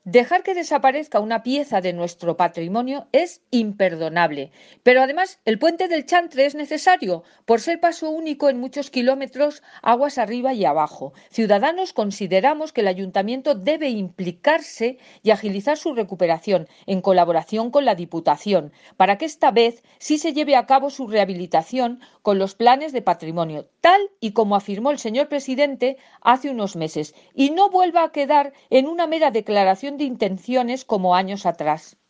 Dejar que desaparezca una pieza de nuestro patrimonio es imperdonable, pero además el puente del Chantre es necesario por ser paso único en muchos kilómetros aguas arriba y abajo. Ciudadanos consideramos que el ayuntamiento debe implicarse y agilizar su recuperación en colaboración con la Diputación para que esta vez sí se lleve a cabo su rehabilitación con los planes de patrimonio, tal y como afirmó el señor presidente hace unos meses, y no vuelva a quedar en una mera declaración de intenciones como años atrás.